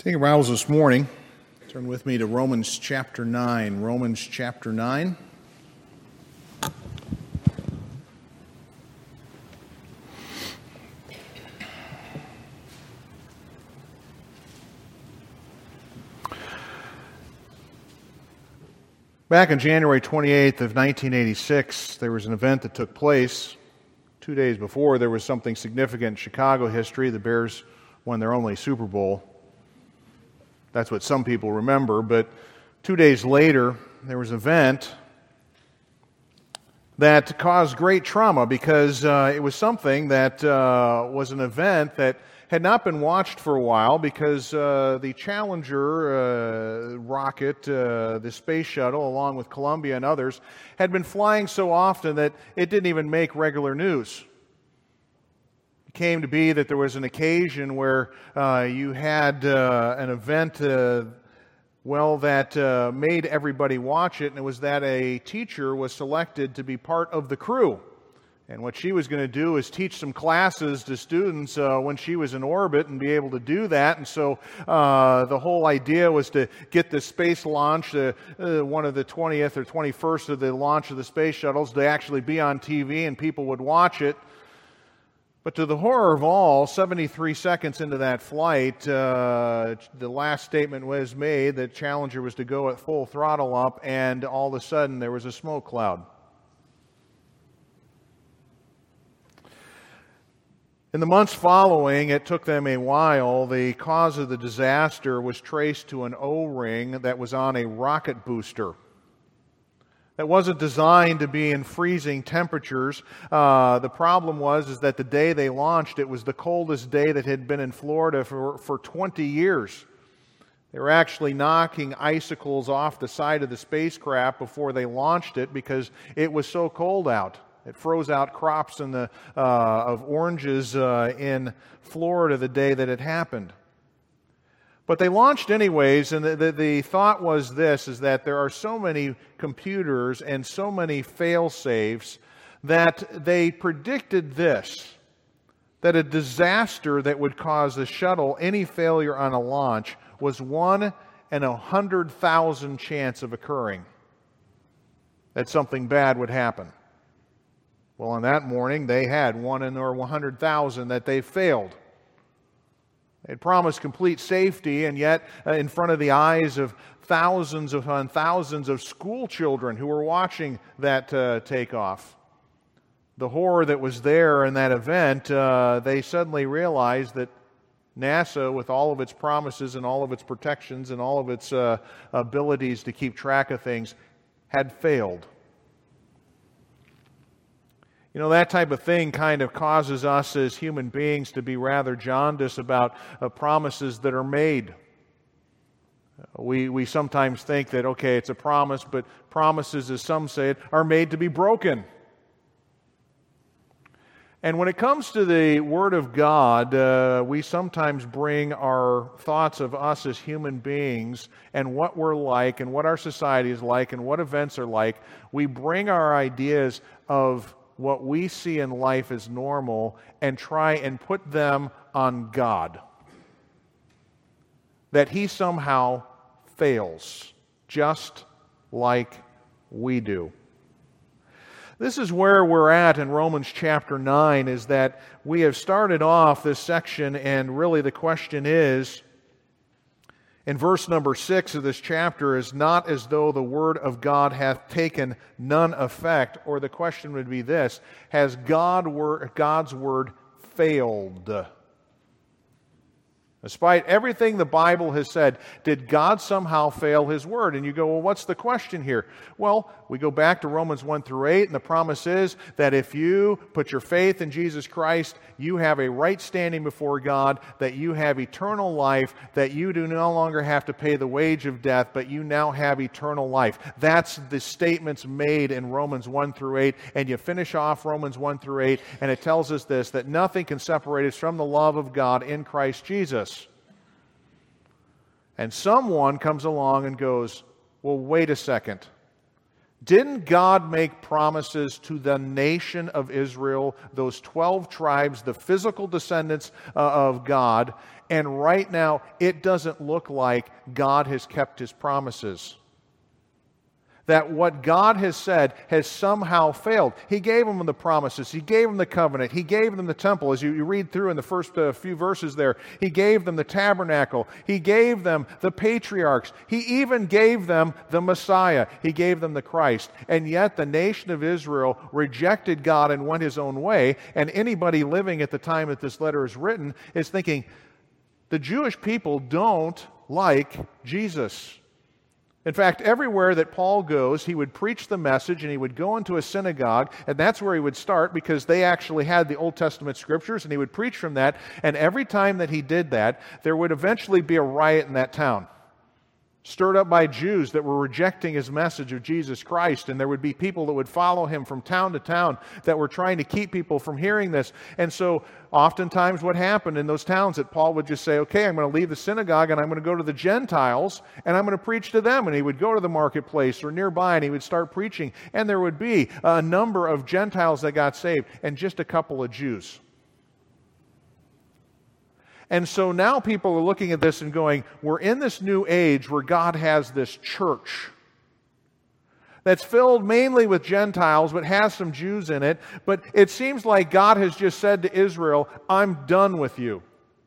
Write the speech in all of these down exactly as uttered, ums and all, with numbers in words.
Take your Bibles this morning. Turn with me to Romans chapter nine. Romans chapter nine. Back on January twenty-eighth of nineteen eighty-six, there was an event that took place. Two days before, there was something significant in Chicago history. The Bears won their only Super Bowl. That's what some people remember, but two days later, there was an event that caused great trauma because uh, it was something that uh, was an event that had not been watched for a while because uh, the Challenger uh, rocket, uh, the space shuttle, along with Columbia and others, had been flying so often that it didn't even make regular news. It came to be that there was an occasion where uh, you had uh, an event, uh, well, that uh, made everybody watch it, and it was that a teacher was selected to be part of the crew. And what she was going to do is teach some classes to students uh, when she was in orbit and be able to do that. And so uh, the whole idea was to get the space launch, uh, uh, one of the twentieth or twenty-first of the launch of the space shuttles, to actually be on T V and people would watch it. But to the horror of all, seventy-three seconds into that flight, uh, the last statement was made that Challenger was to go at full throttle up, and all of a sudden there was a smoke cloud. In the months following, it took them a while. The cause of the disaster was traced to an O-ring that was on a rocket booster. That wasn't designed to be in freezing temperatures. Uh, the problem was is that the day they launched, it was the coldest day that had been in Florida for, for twenty years. They were actually knocking icicles off the side of the spacecraft before they launched it because it was so cold out. It froze out crops in the, uh, of oranges uh, in Florida the day that it happened. But they launched anyways, and the, the, the thought was this, is that there are so many computers and so many fail-safes that they predicted this, that a disaster that would cause the shuttle, any failure on a launch, was one in a hundred thousand chance of occurring, that something bad would happen. Well, on that morning, they had one in or one hundred thousand that they failed. They had promised complete safety, and yet uh, in front of the eyes of thousands of uh, thousands of school children who were watching that uh, takeoff, the horror that was there in that event, uh, they suddenly realized that NASA, with all of its promises and all of its protections and all of its uh, abilities to keep track of things, had failed. You know, that type of thing kind of causes us as human beings to be rather jaundiced about uh, promises that are made. We, we sometimes think that, okay, it's a promise, but promises, as some say it, are made to be broken. And when it comes to the Word of God, uh, we sometimes bring our thoughts of us as human beings and what we're like and what our society is like and what events are like. We bring our ideas of what we see in life as normal and try and put them on God. That He somehow fails, just like we do. This is where we're at in Romans chapter nine, is that we have started off this section, and really the question is, in verse number six of this chapter, is not as though the word of God hath taken none effect, or the question would be this: has God wor- God's word failed? Despite everything the Bible has said, did God somehow fail His word? And you go, well, what's the question here? Well, we go back to Romans one through eight, and the promise is that if you put your faith in Jesus Christ, you have a right standing before God, that you have eternal life, that you do no longer have to pay the wage of death, but you now have eternal life. That's the statements made in Romans one through eight, and you finish off Romans one through eight, and it tells us this, that nothing can separate us from the love of God in Christ Jesus. And someone comes along and goes, well, wait a second. Didn't God make promises to the nation of Israel, those twelve tribes, the physical descendants uh, of God, And right now, it doesn't look like God has kept His promises. That what God has said has somehow failed. He gave them the promises. He gave them the covenant. He gave them the temple. As you, you read through in the first uh, few verses there, He gave them the tabernacle. He gave them the patriarchs. He even gave them the Messiah. He gave them the Christ. And yet the nation of Israel rejected God and went his own way. And anybody living at the time that this letter is written is thinking, the Jewish people don't like Jesus. In fact, everywhere that Paul goes, he would preach the message and he would go into a synagogue, and that's where he would start because they actually had the Old Testament scriptures, and he would preach from that. And every time that he did that, there would eventually be a riot in that town, stirred up by Jews that were rejecting his message of Jesus Christ. And there would be people that would follow him from town to town that were trying to keep people from hearing this. And so oftentimes what happened in those towns that Paul would just say, okay, I'm going to leave the synagogue and I'm going to go to the Gentiles and I'm going to preach to them. And he would go to the marketplace or nearby and he would start preaching. And there would be a number of Gentiles that got saved and just a couple of Jews. And so now people are looking at this and going, we're in this new age where God has this church that's filled mainly with Gentiles, but has some Jews in it. But it seems like God has just said to Israel, I'm done with you.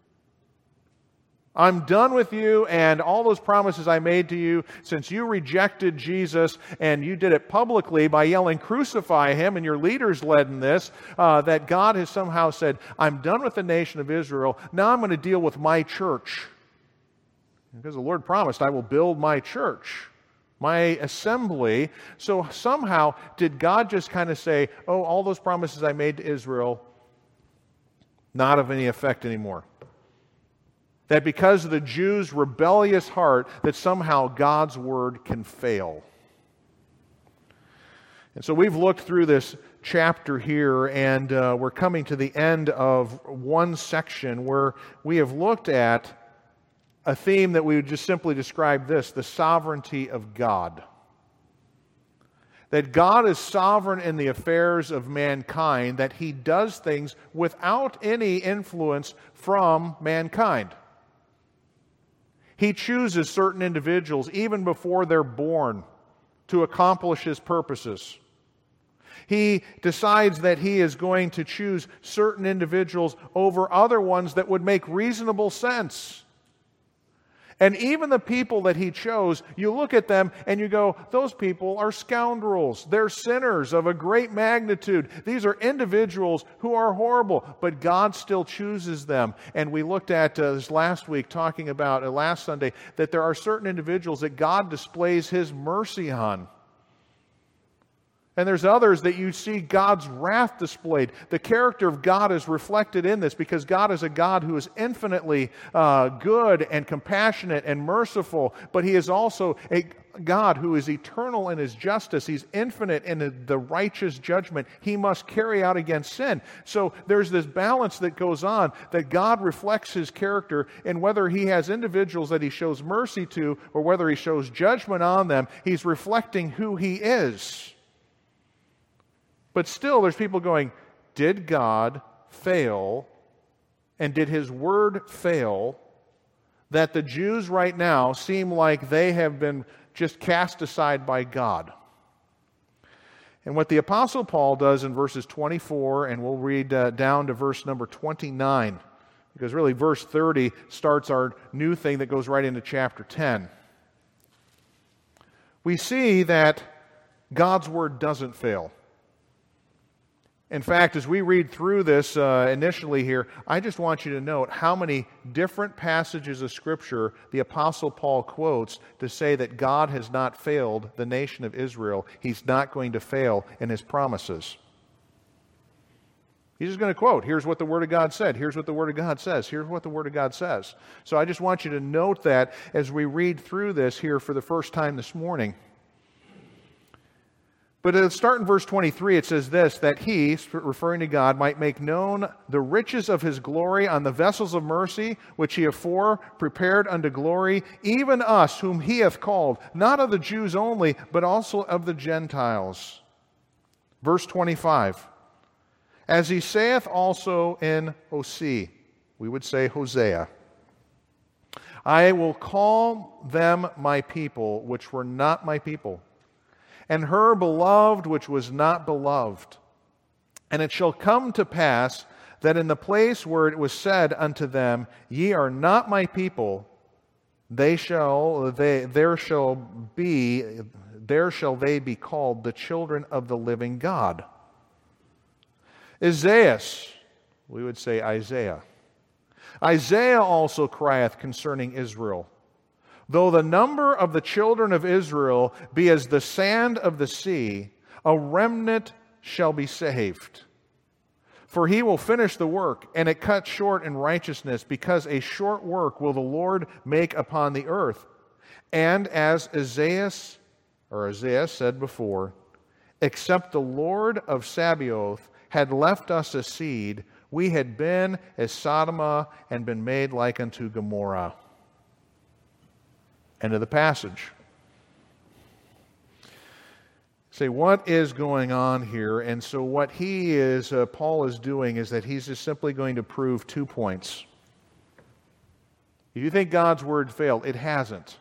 I'm done with you and all those promises I made to you since you rejected Jesus and you did it publicly by yelling, crucify him, and your leaders led in this, uh, that God has somehow said, I'm done with the nation of Israel. Now I'm going to deal with my church. Because the Lord promised, I will build my church, my assembly. So somehow, did God just kind of say, oh, all those promises I made to Israel, not of any effect anymore? That because of the Jews' rebellious heart, that somehow God's word can fail. And so we've looked through this chapter here, and uh, we're coming to the end of one section where we have looked at a theme that we would just simply describe this, the sovereignty of God. That God is sovereign in the affairs of mankind, that He does things without any influence from mankind. He chooses certain individuals even before they're born to accomplish His purposes. He decides that He is going to choose certain individuals over other ones that would make reasonable sense. And even the people that He chose, you look at them and you go, those people are scoundrels. They're sinners of a great magnitude. These are individuals who are horrible, but God still chooses them. And we looked at uh, this last week talking about, uh, last Sunday, that there are certain individuals that God displays His mercy on. And there's others that you see God's wrath displayed. The character of God is reflected in this because God is a God who is infinitely uh, good and compassionate and merciful, but He is also a God who is eternal in His justice. He's infinite in the righteous judgment He must carry out against sin. So there's this balance that goes on, that God reflects His character, and whether He has individuals that He shows mercy to or whether He shows judgment on them, He's reflecting who He is. But still, there's people going, did God fail and did His word fail that the Jews right now seem like they have been just cast aside by God? And what the Apostle Paul does in verses twenty-four, and we'll read uh, down to verse number twenty-nine, because really verse thirty starts our new thing that goes right into chapter ten. We see that God's word doesn't fail. In fact, as we read through this uh, initially here, I just want you to note how many different passages of Scripture the Apostle Paul quotes to say that God has not failed the nation of Israel. He's not going to fail in His promises. He's just going to quote, here's what the Word of God said, here's what the Word of God says, here's what the Word of God says. So I just want you to note that as we read through this here for the first time this morning. But it'll start in verse twenty-three. It says this, that He, referring to God, might make known the riches of His glory on the vessels of mercy, which He afore prepared unto glory, even us whom He hath called, not of the Jews only, but also of the Gentiles. Verse twenty-five. As He saith also in Hosea, we would say Hosea, I will call them my people, which were not my people, and her beloved, which was not beloved. And it shall come to pass that in the place where it was said unto them, Ye are not my people, they shall they there shall be there shall they be called the children of the living God. Isaiah, we would say Isaiah. Isaiah also crieth concerning Israel, Though the number of the children of Israel be as the sand of the sea, a remnant shall be saved. For he will finish the work, and it cut short in righteousness, because a short work will the Lord make upon the earth. And as Isaiah, or Isaiah said before, except the Lord of Sabaoth had left us a seed, we had been as Sodom and been made like unto Gomorrah. End of the passage. Say, what is going on here? And so what he is, uh, Paul is doing is that he's just simply going to prove two points. If you think God's word failed, it hasn't.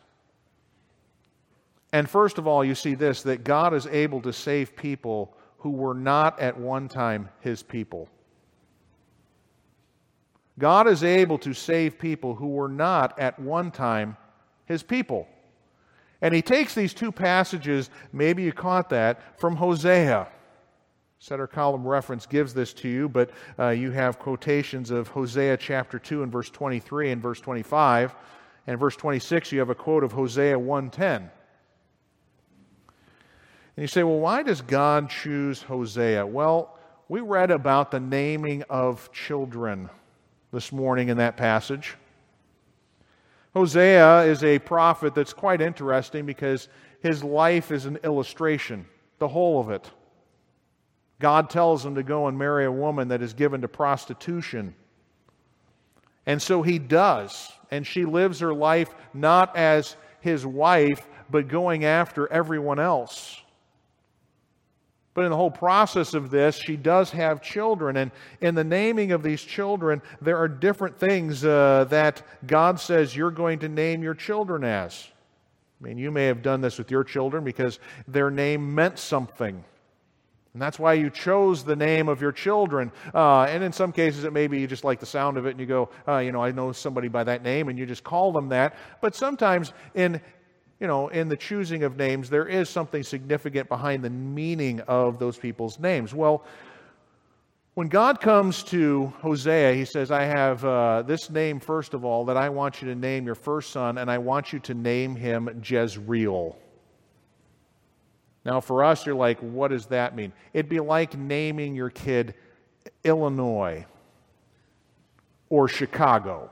And first of all, you see this, that God is able to save people who were not at one time his people. God is able to save people who were not at one time his people. And he takes these two passages, maybe you caught that, from Hosea. Center column reference gives this to you, but uh, you have quotations of Hosea chapter two and verse twenty-three and verse twenty-five. And verse twenty-six, you have a quote of Hosea one ten. And you say, well, why does God choose Hosea? Well, we read about the naming of children this morning in that passage. Hosea is a prophet that's quite interesting because his life is an illustration, the whole of it. God tells him to go and marry a woman that is given to prostitution. And so he does. And she lives her life not as his wife, but going after everyone else. But in the whole process of this, she does have children. And in the naming of these children, there are different things uh, that God says you're going to name your children as. I mean, you may have done this with your children because their name meant something. And that's why you chose the name of your children. Uh, and in some cases, it may be you just like the sound of it and you go, uh, you know, I know somebody by that name, and you just call them that. But sometimes in You know, in the choosing of names, there is something significant behind the meaning of those people's names. Well, when God comes to Hosea, he says, I have uh, this name, first of all, that I want you to name your first son, and I want you to name him Jezreel. Now, for us, you're like, what does that mean? It'd be like naming your kid Illinois or Chicago.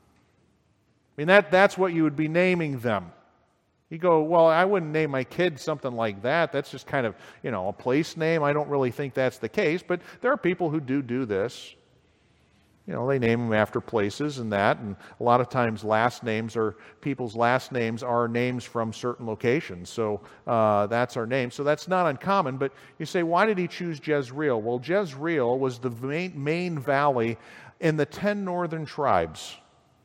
I mean, that, that's what you would be naming them. You go, well, I wouldn't name my kid something like that. That's just kind of, you know, a place name. I don't really think that's the case, but there are people who do do this. You know, they name them after places and that, and a lot of times last names or people's last names are names from certain locations. So uh, that's our name. So that's not uncommon, but you say, why did he choose Jezreel? Well, Jezreel was the main, main valley in the ten northern tribes.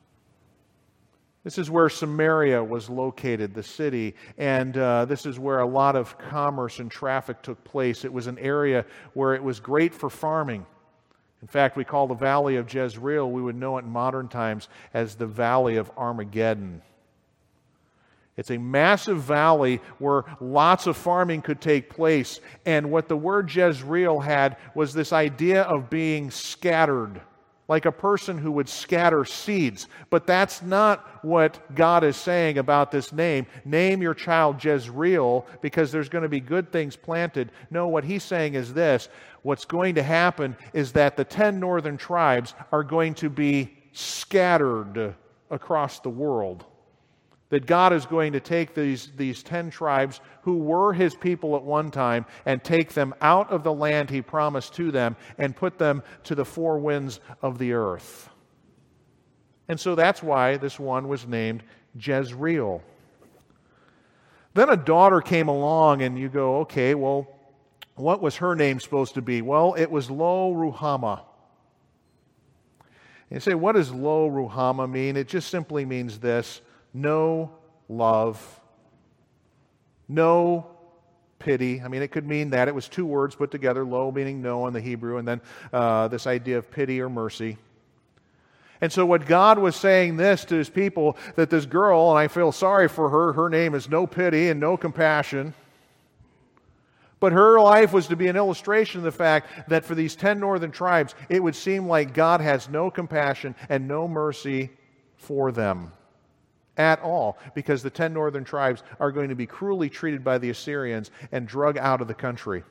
This is where Samaria was located, the city, and uh, this is where a lot of commerce and traffic took place. It was an area where it was great for farming. In fact, we call the Valley of Jezreel, we would know it in modern times as the Valley of Armageddon. It's a massive valley where lots of farming could take place, and what the word Jezreel had was this idea of being scattered, like a person who would scatter seeds. But that's not what God is saying about this name. Name your child Jezreel because there's going to be good things planted. No, what he's saying is this. What's going to happen is that the ten northern tribes are going to be scattered across the world. That God is going to take these, these ten tribes who were his people at one time and take them out of the land he promised to them and put them to the four winds of the earth. And so that's why this one was named Jezreel. Then a daughter came along and you go, okay, well, what was her name supposed to be? Well, it was Lo Ruhamah. You say, what does lo ruhama mean? It just simply means this: no love, no pity. I mean, it could mean that. It was two words put together, lo meaning no in the Hebrew, and then uh, this idea of pity or mercy. And so what God was saying this to his people, that this girl, and I feel sorry for her, her name is no pity and no compassion. But her life was to be an illustration of the fact that for these ten northern tribes, it would seem like God has no compassion and no mercy for them at all, because the ten northern tribes are going to be cruelly treated by the Assyrians and drug out of the country.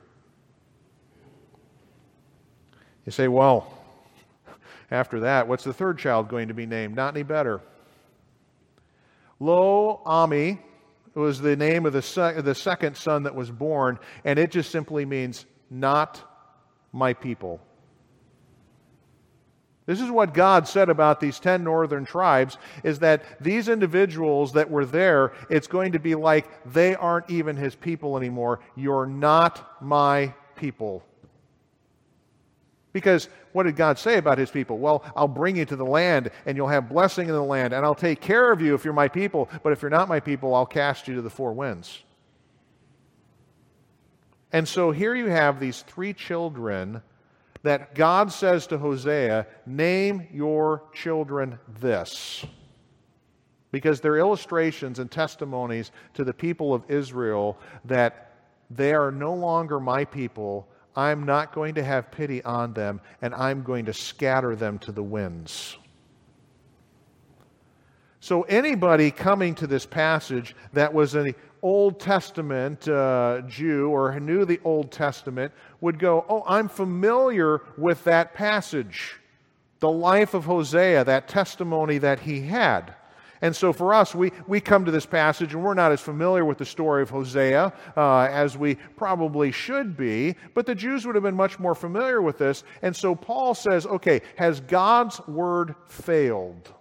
You say, well, after that, what's the third child going to be named? Not any better. Lo Ami was the name of the, se- the second son that was born, and it just simply means not my people. This is what God said about these ten northern tribes, is that these individuals that were there, it's going to be like they aren't even his people anymore. You're not my people. Because what did God say about his people? Well, I'll bring you to the land, and you'll have blessing in the land, and I'll take care of you if you're my people, but if you're not my people, I'll cast you to the four winds. And so here you have these three children that God says to Hosea, name your children this. Because they're illustrations and testimonies to the people of Israel that they are no longer my people. I'm not going to have pity on them, and I'm going to scatter them to the winds. So anybody coming to this passage that was an Old Testament uh, Jew or knew the Old Testament would go, oh, I'm familiar with that passage, the life of Hosea, that testimony that he had. And so for us, we, we come to this passage and we're not as familiar with the story of Hosea uh, as we probably should be, but the Jews would have been much more familiar with this. And so Paul says, okay, has God's word failed?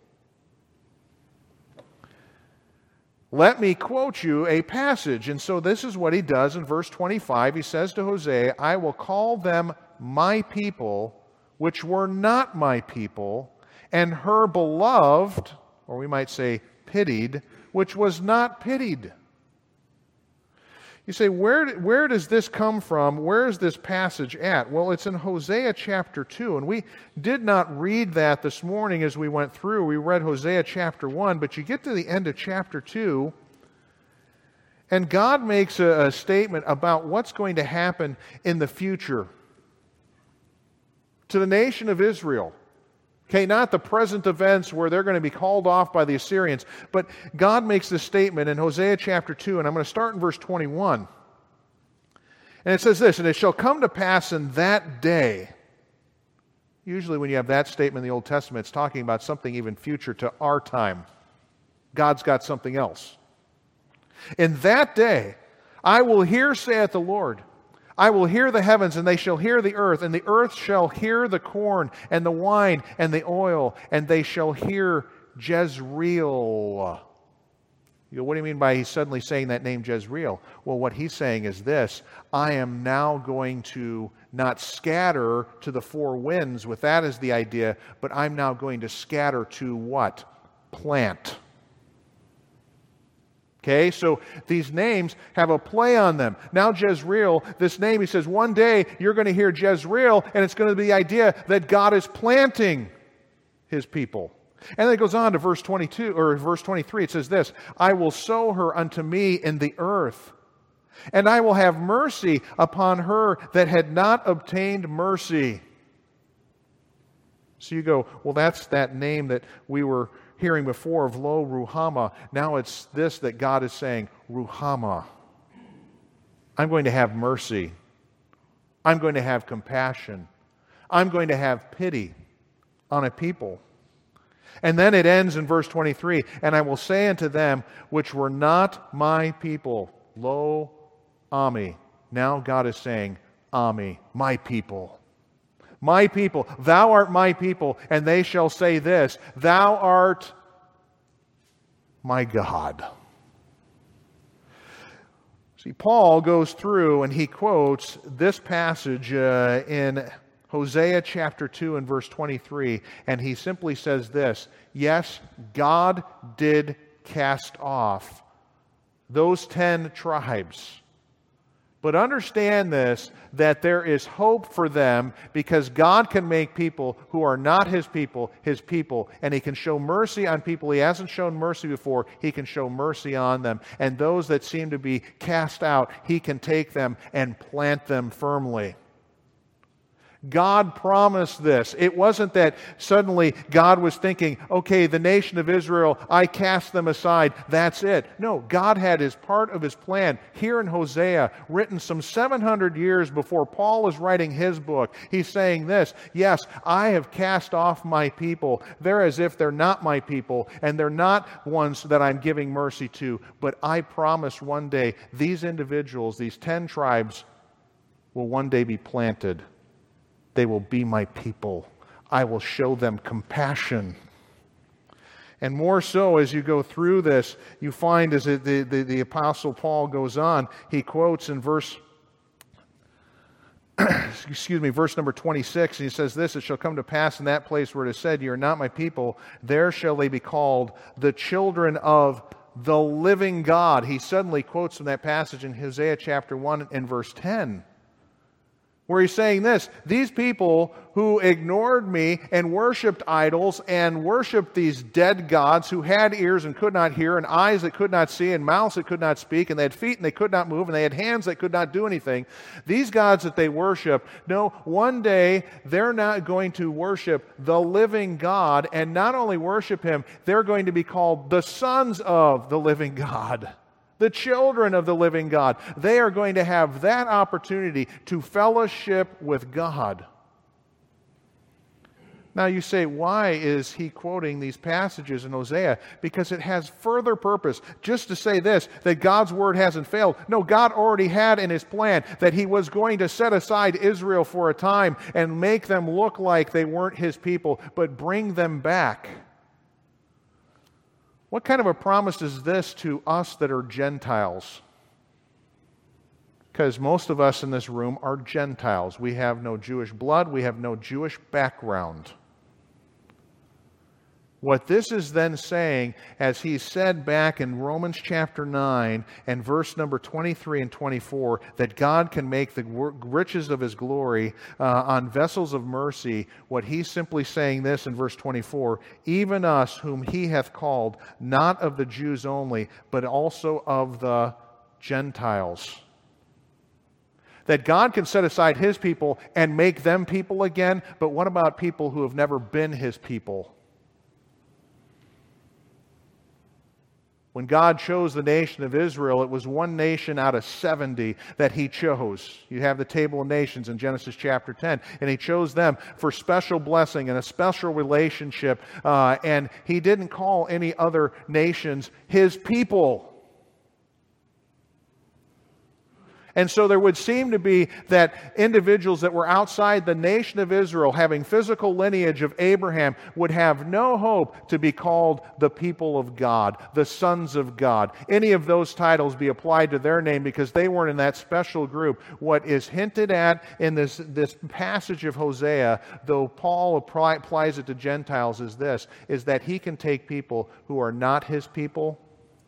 Let me quote you a passage. And so this is what he does in verse twenty-five. He says to Hosea, I will call them my people, which were not my people, and her beloved, or we might say pitied, which was not pitied. You say, where, where does this come from? Where is this passage at? Well, it's in Hosea chapter two, and we did not read that this morning as we went through. We read Hosea chapter one, but you get to the end of chapter two, and God makes a, a statement about what's going to happen in the future to the nation of Israel. Okay, not the present events where they're going to be called off by the Assyrians, but God makes this statement in Hosea chapter two, and I'm going to start in verse twenty-one. And it says this, and it shall come to pass in that day. Usually when you have that statement in the Old Testament, it's talking about something even future to our time. God's got something else. In that day, I will hear, saith the Lord, I will hear the heavens, and they shall hear the earth, and the earth shall hear the corn, and the wine, and the oil, and they shall hear Jezreel. You go, what do you mean by he's suddenly saying that name Jezreel? Well, what he's saying is this: I am now going to not scatter to the four winds, with that as the idea, but I'm now going to scatter to what? Plant. Okay, so these names have a play on them. Now Jezreel, this name, he says, one day you're going to hear Jezreel, and it's going to be the idea that God is planting his people. And then it goes on to verse twenty-two, or verse twenty-three, it says this, I will sow her unto me in the earth, and I will have mercy upon her that had not obtained mercy. So you go, well, that's that name that we were hearing before of Lo Ruhama. Now it's this that God is saying, Ruhama. I'm going to have mercy. I'm going to have compassion. I'm going to have pity on a people. And then it ends in verse twenty-three, and I will say unto them which were not my people, Lo Ami. Now God is saying, Ami, my people. My people, thou art my people, and they shall say this, thou art my God. See, Paul goes through and he quotes this passage uh, in Hosea chapter two and verse twenty-three, and he simply says this: yes, God did cast off those ten tribes. But understand this, that there is hope for them, because God can make people who are not His people, His people. And He can show mercy on people He hasn't shown mercy before. He can show mercy on them. And those that seem to be cast out, He can take them and plant them firmly. God promised this. It wasn't that suddenly God was thinking, okay, the nation of Israel, I cast them aside, that's it. No, God had His part of His plan here in Hosea, written some seven hundred years before Paul is writing his book. He's saying this: yes, I have cast off my people. They're as if they're not my people, and they're not ones that I'm giving mercy to. But I promise one day these individuals, these ten tribes, will one day be planted. They will be my people. I will show them compassion. And more so, as you go through this, you find as the, the, the Apostle Paul goes on, he quotes in verse, excuse me, verse number twenty-six, and he says this: it shall come to pass in that place where it is said, you are not my people, there shall they be called the children of the living God. He suddenly quotes from that passage in Hosea chapter one and verse ten. Where he's saying this: these people who ignored me and worshipped idols and worshipped these dead gods who had ears and could not hear, and eyes that could not see, and mouths that could not speak, and they had feet and they could not move, and they had hands that could not do anything. These gods that they worship, no, one day they're not going to worship the living God, and not only worship Him, they're going to be called the sons of the living God. The children of the living God. They are going to have that opportunity to fellowship with God. Now you say, why is he quoting these passages in Hosea? Because it has further purpose. Just to say this, that God's word hasn't failed. No, God already had in His plan that He was going to set aside Israel for a time and make them look like they weren't His people, but bring them back. What kind of a promise is this to us that are Gentiles? Because most of us in this room are Gentiles. We have no Jewish blood. We have no Jewish background. What this is then saying, as he said back in Romans chapter nine and verse number twenty-three and twenty-four, that God can make the riches of His glory uh, on vessels of mercy, what he's simply saying this in verse twenty-four: even us whom He hath called, not of the Jews only, but also of the Gentiles. That God can set aside His people and make them people again, but what about people who have never been His people? When God chose the nation of Israel, it was one nation out of seventy that He chose. You have the table of nations in Genesis chapter ten. And He chose them for special blessing and a special relationship. Uh, and He didn't call any other nations His people. And so there would seem to be that individuals that were outside the nation of Israel, having physical lineage of Abraham, would have no hope to be called the people of God, the sons of God. Any of those titles be applied to their name because they weren't in that special group. What is hinted at in this, this passage of Hosea, though Paul apply, applies it to Gentiles, is this, is that he can take people who are not his people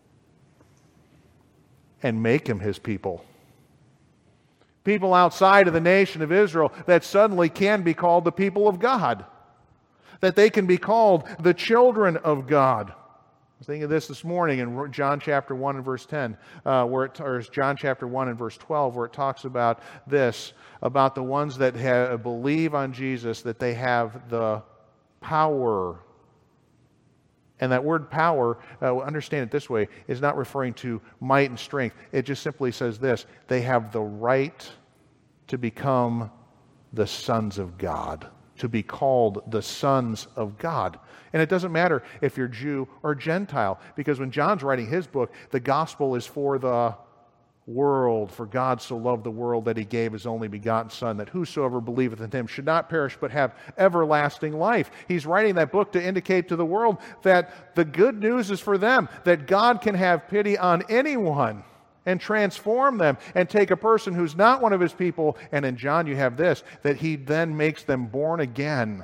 and make them his people. People outside of the nation of Israel that suddenly can be called the people of God. That they can be called the children of God. I was thinking of this this morning in John chapter one and verse ten, uh, where it, or John chapter one and verse twelve, where it talks about this, about the ones that have, believe on Jesus, that they have the power. And that word power, uh, understand it this way, is not referring to might and strength. It just simply says this: they have the right to become the sons of God, to be called the sons of God. And it doesn't matter if you're Jew or Gentile, because when John's writing his book, the gospel is for the world. For God so loved the world that He gave His only begotten Son, that whosoever believeth in Him should not perish but have everlasting life. He's writing that book to indicate to the world that the good news is for them, that God can have pity on anyone. and transform them and take a person who's not one of his people, and in John you have this, that he then makes them born again.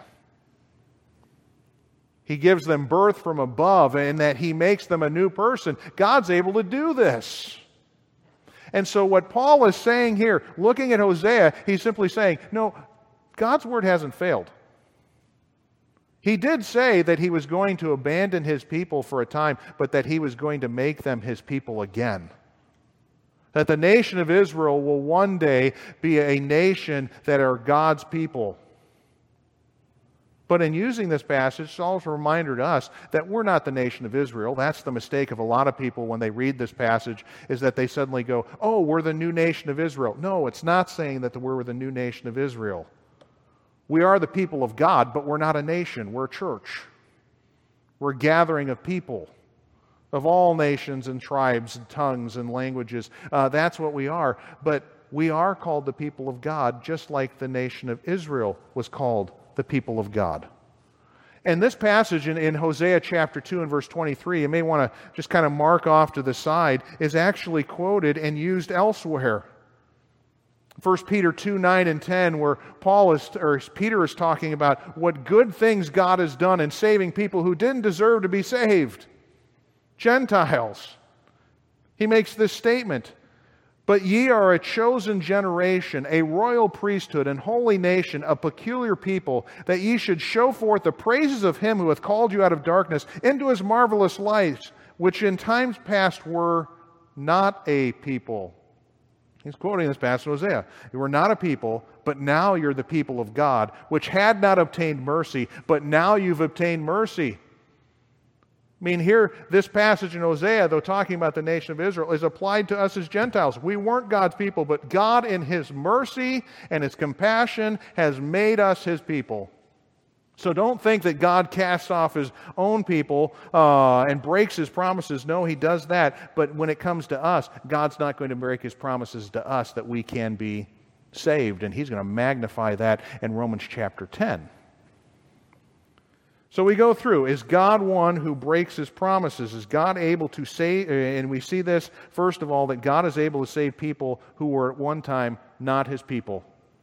He gives them birth from above, and that he makes them a new person. God's able to do this. And so what Paul is saying here, looking at Hosea, he's simply saying, no, God's word hasn't failed. He did say that he was going to abandon his people for a time, but that he was going to make them his people again. That the nation of Israel will one day be a nation that are God's people. But in using this passage, it's also a reminder to us that we're not the nation of Israel. That's the mistake of a lot of people when they read this passage, is that they suddenly go, oh, we're the new nation of Israel. No, it's not saying that we're the new nation of Israel. We are the people of God, but we're not a nation. We're a church. We're a gathering of people of all nations and tribes and tongues and languages. Uh, that's what we are. But we are called the people of God, just like the nation of Israel was called the people of God. And this passage in, in Hosea chapter two and verse twenty-three, you may want to just kind of mark off to the side, is actually quoted and used elsewhere. First Peter two, nine and ten, where Paul is, or Peter is talking about what good things God has done in saving people who didn't deserve to be saved. Gentiles. He makes this statement, but ye are a chosen generation, a royal priesthood, and holy nation, a peculiar people, that ye should show forth the praises of him who hath called you out of darkness into his marvelous light, which in times past were not a people. He's quoting this passage of Hosea. You were not a people, but now you're the people of God, which had not obtained mercy, but now you've obtained mercy. I mean, here, this passage in Hosea, though talking about the nation of Israel, is applied to us as Gentiles. We weren't God's people, but God in His mercy and His compassion has made us His people. So don't think that God casts off His own people uh, and breaks His promises. No, He does that. But when it comes to us, God's not going to break His promises to us that we can be saved. And He's going to magnify that in Romans chapter ten. So we go through. Is God one who breaks His promises? Is God able to save? And we see this, first of all, that God is able to save people who were at one time not His people.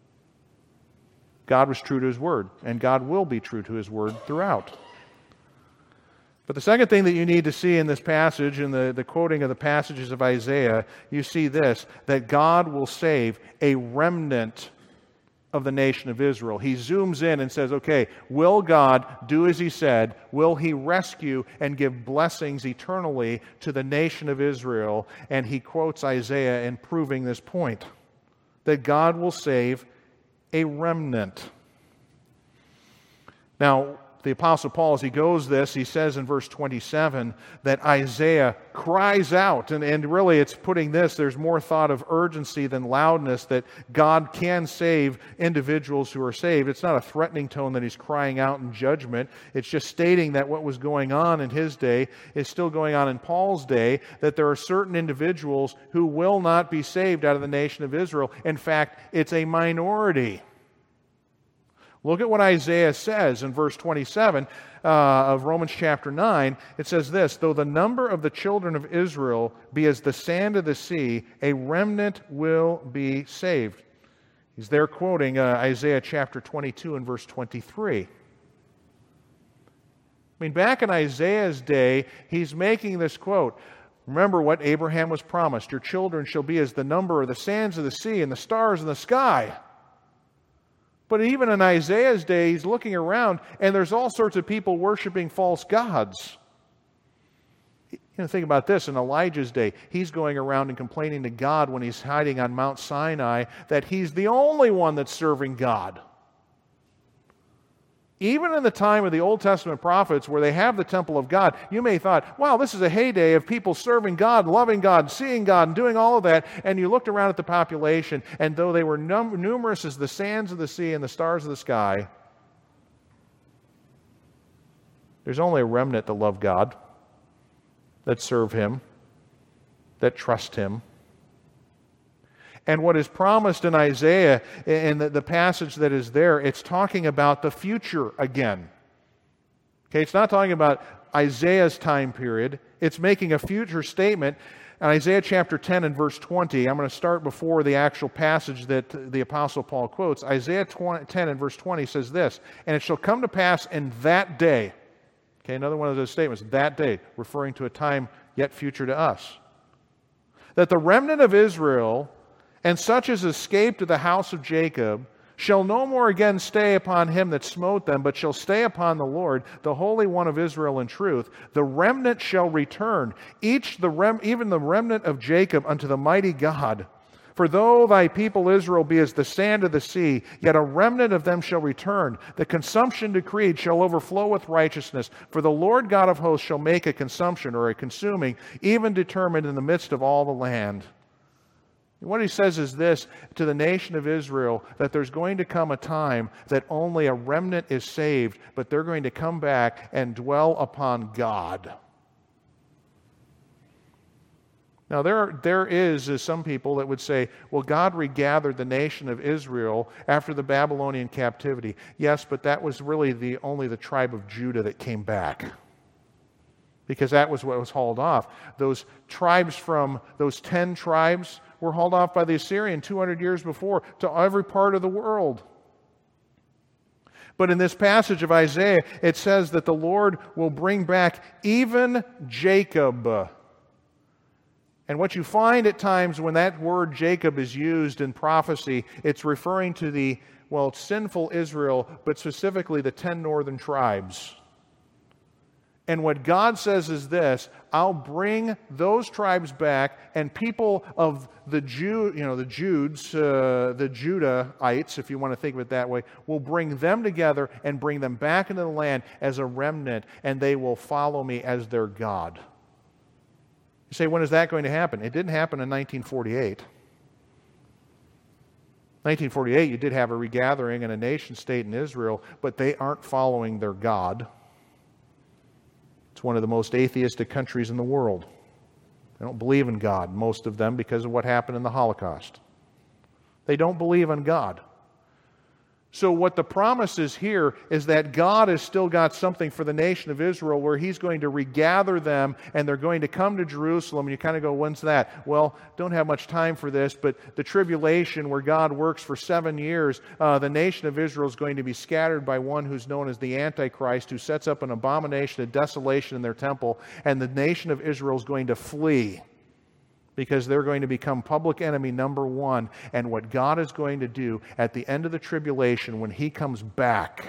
God was true to His word, and God will be true to His word throughout. But the second thing that you need to see in this passage, in the, the quoting of the passages of Isaiah, you see this, that God will save a remnant of the nation of Israel. He zooms in and says, okay, will God do as He said? Will He rescue and give blessings eternally to the nation of Israel? And he quotes Isaiah in proving this point, that God will save a remnant. Now, the Apostle Paul, as he goes this, he says in verse twenty-seven that Isaiah cries out, and, and really it's putting this, there's more thought of urgency than loudness, that God can save individuals who are saved. It's not a threatening tone that he's crying out in judgment. It's just stating that what was going on in his day is still going on in Paul's day, that there are certain individuals who will not be saved out of the nation of Israel. In fact, it's a minority. Look at what Isaiah says in verse twenty-seven uh, of Romans chapter nine. It says this, though the number of the children of Israel be as the sand of the sea, a remnant will be saved. He's there quoting uh, Isaiah chapter twenty-two and verse twenty-three. I mean, back in Isaiah's day, he's making this quote. Remember what Abraham was promised. Your children shall be as the number of the sands of the sea and the stars in the sky. But even in Isaiah's day, he's looking around, and there's all sorts of people worshiping false gods. You know, think about this. In Elijah's day, he's going around and complaining to God when he's hiding on Mount Sinai that he's the only one that's serving God. Even in the time of the Old Testament prophets where they have the temple of God, you may have thought, wow, this is a heyday of people serving God, loving God, seeing God, and doing all of that. And you looked around at the population, and though they were num- numerous as the sands of the sea and the stars of the sky, there's only a remnant that love God, that serve Him, that trust Him. And what is promised in Isaiah, in the, the passage that is there, it's talking about the future again. Okay, it's not talking about Isaiah's time period. It's making a future statement. In Isaiah chapter ten and verse twenty, I'm going to start before the actual passage that the Apostle Paul quotes. Isaiah ten and verse twenty says this, "And it shall come to pass in that day," okay, another one of those statements, that day, referring to a time yet future to us, "that the remnant of Israel and such as escaped to the house of Jacob shall no more again stay upon him that smote them, but shall stay upon the Lord, the Holy One of Israel in truth. The remnant shall return, each the rem- even the remnant of Jacob unto the mighty God. For though thy people Israel be as the sand of the sea, yet a remnant of them shall return. The consumption decreed shall overflow with righteousness. For the Lord God of hosts shall make a consumption," or a consuming, "even determined in the midst of all the land." What he says is this to the nation of Israel, that there's going to come a time that only a remnant is saved, but they're going to come back and dwell upon God. Now, there, there is uh, some people that would say, well, God regathered the nation of Israel after the Babylonian captivity. Yes, but that was really the only the tribe of Judah that came back, because that was what was hauled off. Those tribes from, those ten tribes were hauled off by the Assyrian two hundred years before to every part of the world. But in this passage of Isaiah, it says that the Lord will bring back even Jacob. And what you find at times when that word Jacob is used in prophecy, it's referring to the, well, sinful Israel, but specifically the ten northern tribes. And what God says is this: I'll bring those tribes back, and people of the Jew, you know, the Judes, uh, the Judahites, if you want to think of it that way, will bring them together and bring them back into the land as a remnant, and they will follow me as their God. You say, when is that going to happen? It didn't happen in nineteen forty-eight. nineteen forty-eight, you did have a regathering and a nation state in Israel, but they aren't following their God. It's one of the most atheistic countries in the world. They don't believe in God, most of them, because of what happened in the Holocaust. They don't believe in God. So what the promise is here is that God has still got something for the nation of Israel where He's going to regather them, and they're going to come to Jerusalem. And you kind of go, when's that? Well, don't have much time for this, but the tribulation where God works for seven years, uh, the nation of Israel is going to be scattered by one who's known as the Antichrist, who sets up an abomination of desolation in their temple, and the nation of Israel is going to flee, because they're going to become public enemy number one. And what God is going to do at the end of the tribulation, when He comes back,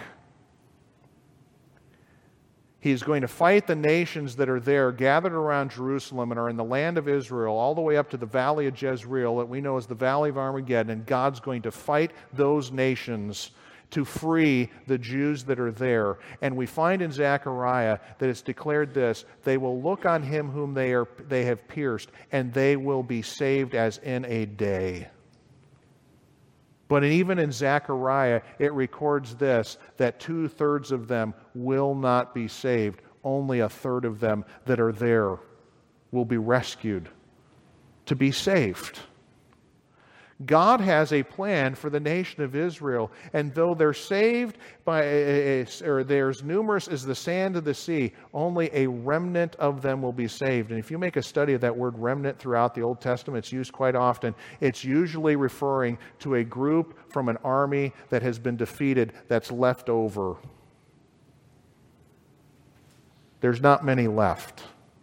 He is going to fight the nations that are there, gathered around Jerusalem and are in the land of Israel, all the way up to the valley of Jezreel, that we know as the valley of Armageddon. And God's going to fight those nations to free the Jews that are there. And we find in Zechariah that it's declared this: they will look on Him whom they are they have pierced, and they will be saved as in a day. But even in Zechariah, it records this, that two-thirds of them will not be saved. Only a third of them that are there will be rescued to be saved. God has a plan for the nation of Israel, and though they're saved by, or they're as numerous as the sand of the sea, only a remnant of them will be saved. And if you make a study of that word remnant throughout the Old Testament, it's used quite often. It's usually referring to a group from an army that has been defeated that's left over. There's not many left.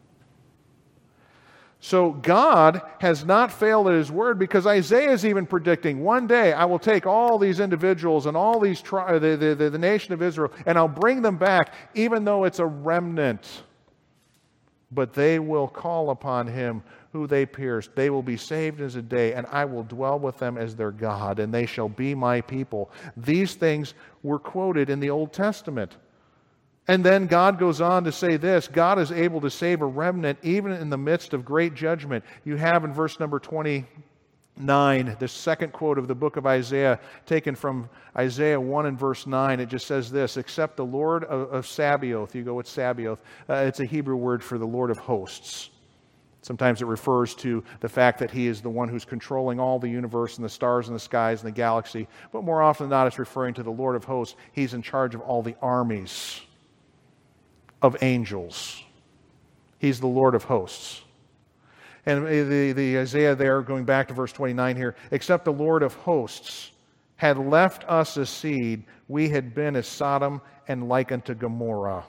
So God has not failed at His word, because Isaiah is even predicting, one day I will take all these individuals and all these tri- the, the, the, the nation of Israel, and I'll bring them back, even though it's a remnant. But they will call upon Him who they pierced. They will be saved as a day, and I will dwell with them as their God, and they shall be my people. These things were quoted in the Old Testament. And then God goes on to say this: God is able to save a remnant even in the midst of great judgment. You have in verse number twenty-nine, the second quote of the book of Isaiah, taken from Isaiah one and verse nine. It just says this: except the Lord of, of Sabaoth. You go, what's Sabaoth? Uh, it's a Hebrew word for the Lord of hosts. Sometimes it refers to the fact that He is the one who's controlling all the universe and the stars and the skies and the galaxy. But more often than not, it's referring to the Lord of hosts. He's in charge of all the armies. of angels. He's the Lord of hosts. And the, the Isaiah there, going back to verse twenty-nine here, except the Lord of hosts had left us a seed, we had been as Sodom and like unto Gomorrah.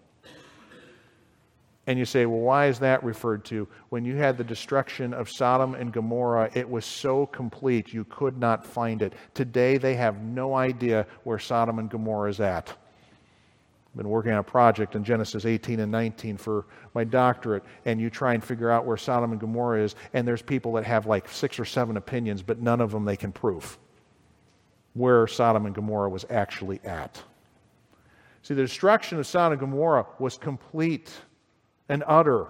And you say, well, why is that referred to? When you had the destruction of Sodom and Gomorrah, it was so complete you could not find it. Today they have no idea where Sodom and Gomorrah is at. I've been working on a project in Genesis eighteen and nineteen for my doctorate, and you try and figure out where Sodom and Gomorrah is, and there's people that have like six or seven opinions, but none of them they can prove where Sodom and Gomorrah was actually at. See, the destruction of Sodom and Gomorrah was complete and utter.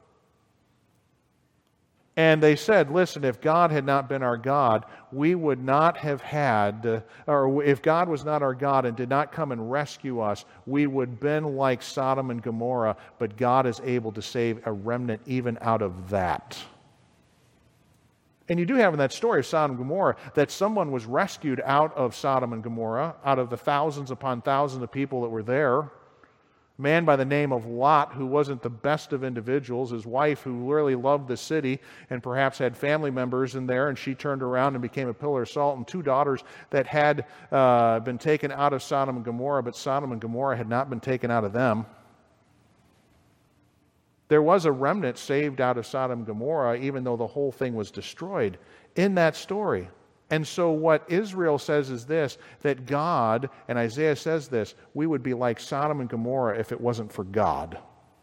And they said, listen, if God had not been our God, we would not have had, uh, or if God was not our God and did not come and rescue us, we would have been like Sodom and Gomorrah, but God is able to save a remnant even out of that. And you do have in that story of Sodom and Gomorrah that someone was rescued out of Sodom and Gomorrah, out of the thousands upon thousands of people that were there. A man by the name of Lot, who wasn't the best of individuals, his wife, who really loved the city and perhaps had family members in there, and she turned around and became a pillar of salt, and two daughters that had uh, been taken out of Sodom and Gomorrah, but Sodom and Gomorrah had not been taken out of them. There was a remnant saved out of Sodom and Gomorrah, even though the whole thing was destroyed in that story. And so what Israel says is this, that God, and Isaiah says this, we would be like Sodom and Gomorrah if it wasn't for God.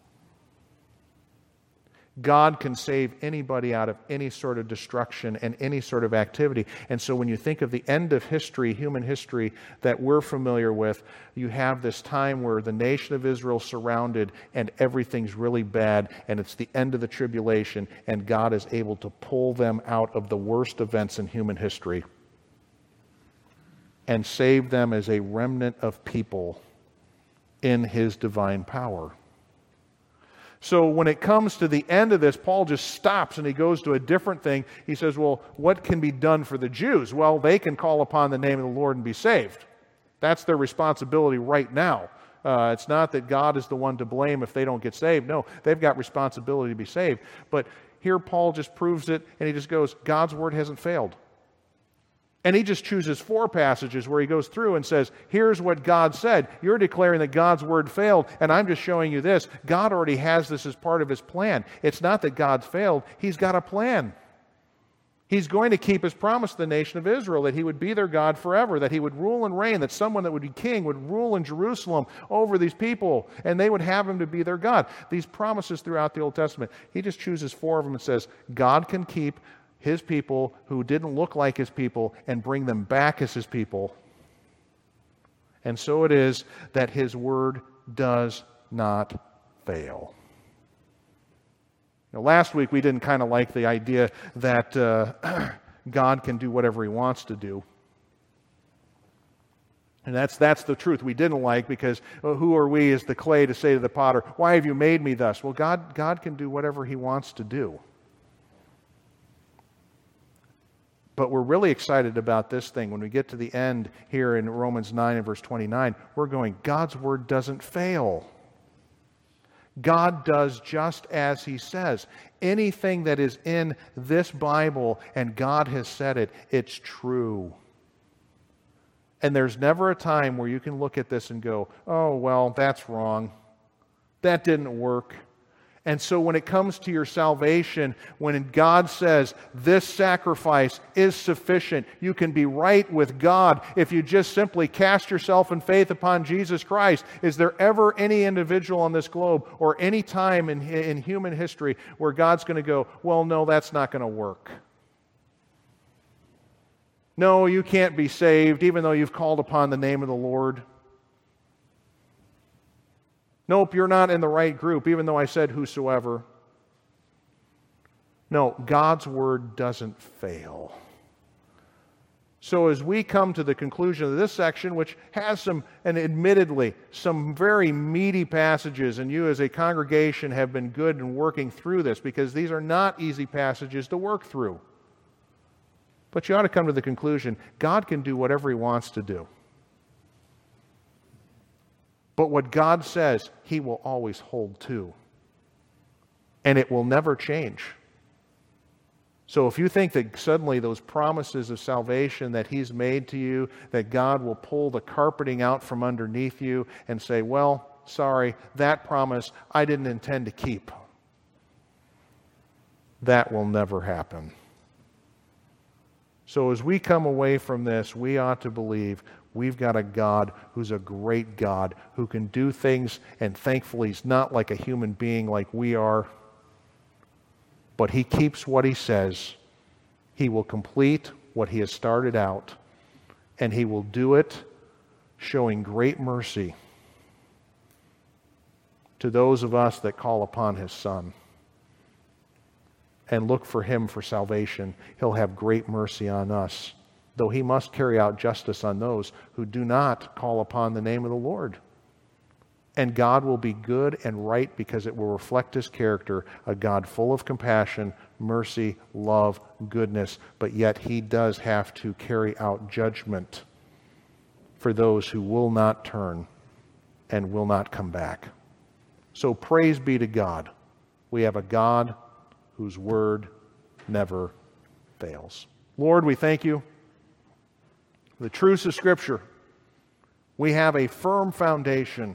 God can save anybody out of any sort of destruction and any sort of activity. And so when you think of the end of history, human history, that we're familiar with, you have this time where the nation of Israel is surrounded and everything's really bad, and it's the end of the tribulation, and God is able to pull them out of the worst events in human history and save them as a remnant of people in His divine power. So when it comes to the end of this, Paul just stops and he goes to a different thing. He says, well, what can be done for the Jews? Well, they can call upon the name of the Lord and be saved. That's their responsibility right now. Uh, it's not that God is the one to blame if they don't get saved. No, they've got responsibility to be saved. But here Paul just proves it, and he just goes, God's word hasn't failed. And he just chooses four passages where he goes through and says, here's what God said. You're declaring that God's word failed, and I'm just showing you this. God already has this as part of His plan. It's not that God's failed. He's got a plan. He's going to keep His promise to the nation of Israel, that He would be their God forever, that He would rule and reign, that someone that would be king would rule in Jerusalem over these people, and they would have Him to be their God. These promises throughout the Old Testament, he just chooses four of them and says, God can keep His people who didn't look like His people and bring them back as His people. And so it is that His word does not fail. Now, last week we didn't kind of like the idea that uh, God can do whatever He wants to do. And that's, that's the truth we didn't like, because well, who are we as the clay to say to the potter, why have you made me thus? Well, God, God can do whatever He wants to do. But we're really excited about this thing. When we get to the end here in Romans nine and verse twenty-nine, we're going, God's word doesn't fail. God does just as He says. Anything that is in this Bible, and God has said it, it's true. And there's never a time where you can look at this and go, oh, well, that's wrong. That didn't work. And so when it comes to your salvation, when God says this sacrifice is sufficient, you can be right with God if you just simply cast yourself in faith upon Jesus Christ. Is there ever any individual on this globe or any time in, in human history where God's going to go, well, no, that's not going to work? No, you can't be saved even though you've called upon the name of the Lord. Nope, you're not in the right group, even though I said whosoever. No, God's word doesn't fail. So as we come to the conclusion of this section, which has some, and admittedly, some very meaty passages, and you as a congregation have been good in working through this, because these are not easy passages to work through. But you ought to come to the conclusion, God can do whatever He wants to do. But what God says, He will always hold to. And it will never change. So if you think that suddenly those promises of salvation that He's made to you, that God will pull the carpeting out from underneath you and say, well, sorry, that promise I didn't intend to keep. That will never happen. So as we come away from this, we ought to believe we've got a God who's a great God, who can do things, and thankfully He's not like a human being like we are, but He keeps what He says. He will complete what He has started out, and He will do it showing great mercy to those of us that call upon His Son and look for Him for salvation. He'll have great mercy on us, though He must carry out justice on those who do not call upon the name of the Lord. And God will be good and right because it will reflect His character, a God full of compassion, mercy, love, goodness, but yet He does have to carry out judgment for those who will not turn and will not come back. So praise be to God. We have a God whose word never fails. Lord, we thank You for the truths of Scripture. We have a firm foundation.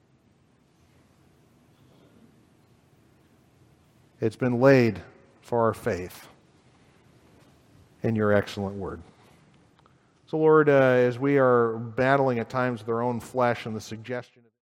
It's been laid for our faith in Your excellent word. So Lord, uh, as we are battling at times with our own flesh and the suggestion